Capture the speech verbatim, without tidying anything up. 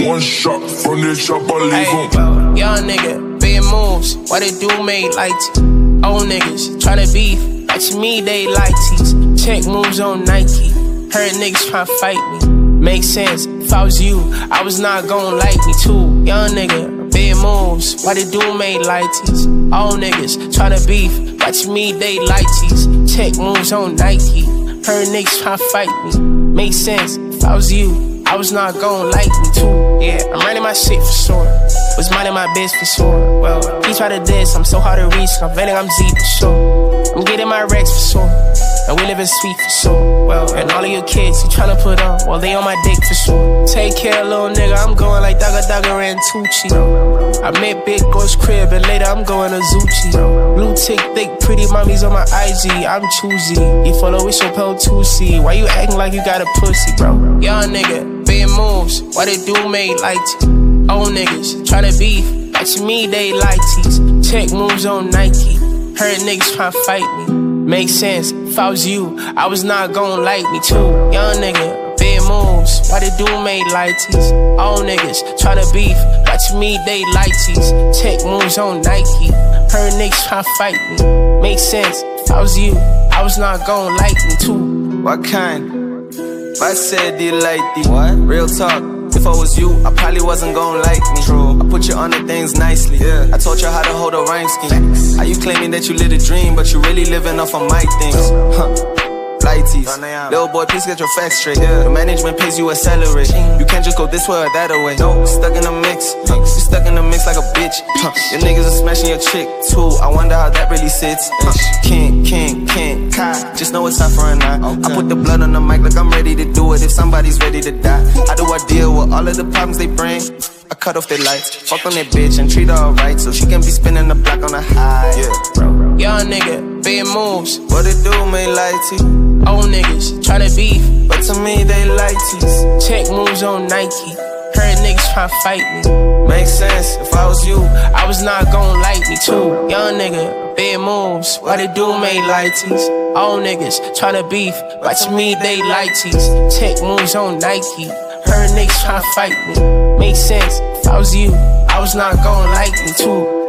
One shot from the chopper, leave Hey, him. young nigga, big moves, what they do made like t- old niggas tryna beef, watch me, they like tees. Check moves on Nike, heard niggas tryna fight me. Make sense, if I was you, I was not gon' like me too. Young nigga, big moves, what they do made like tees. Old niggas tryna beef, watch me, they like tees. Check moves on Nike, heard niggas tryna fight me. Make sense, if I was you, I was not gon' like me too. Yeah, I'm running my shit for sure. Was minding my biz for sure. Well, he try to diss, I'm so hard to reach. I'm betting I'm Z for sure. I'm getting my racks for sure. And we living sweet for sure. Well, and all of your kids, you tryna put on, well, they on my dick for sure. Take care, little nigga, I'm going like Dagga Dagga and Tucci. I met Big Ghost crib, and later I'm going to Zucci. Blue tick, thick, pretty mommies on my I G, I'm choosy. You follow with your Pel two C. Why you acting like you got a pussy, bro? Young nigga, big moves, what they do made like t- old niggas tryna beef, watch me, they like tees. Check moves on Nike, heard niggas tryna fight me. Make sense, if I was you, I was not gon' like me too. Young nigga, big moves, what they do made like tees. Old niggas tryna beef, watch me, they like tees. Check moves on Nike, heard niggas tryna fight me. Make sense, if I was you, I was not gon' like me too. What kind? If I said they like the what? Real talk. If I was you, I probably wasn't gon' like me. True. I put you on the things nicely. Yeah. I taught you how to hold a rhyme scheme. Are you claiming that you live a dream, but you really living off of my things? Huh. Lighties. Little boy, please get your facts straight. Yeah. The management pays you a salary. You can't just go this way or that away. No, stuck in the mix. Huh. You stuck in the mix like a bitch. Huh. Your niggas are smashing your chick too. I wonder how that really sits. Huh. Can't, can't, can't. Kai. Just know it's time for a night. Okay. I put the blood on the mic like I'm ready to do it if somebody's ready to die. How do I deal with all of the problems they bring? I cut off their lights, fuck on that bitch and treat her alright so she can be spinning the block on a high. Yeah, bro. Young nigga, big moves, what it do, man, like T? Old niggas tryna beef, but to me they like T's. Check moves on Nike, heard niggas tryna fight me. Makes sense, if I was you, I was not gon' like me too. Young nigga, big moves, what it do made like T's. Old niggas tryna beef, watch me, they like T's. Check moves on Nike, heard niggas tryna fight me. Makes sense, if I was you, I was not gon' like me too.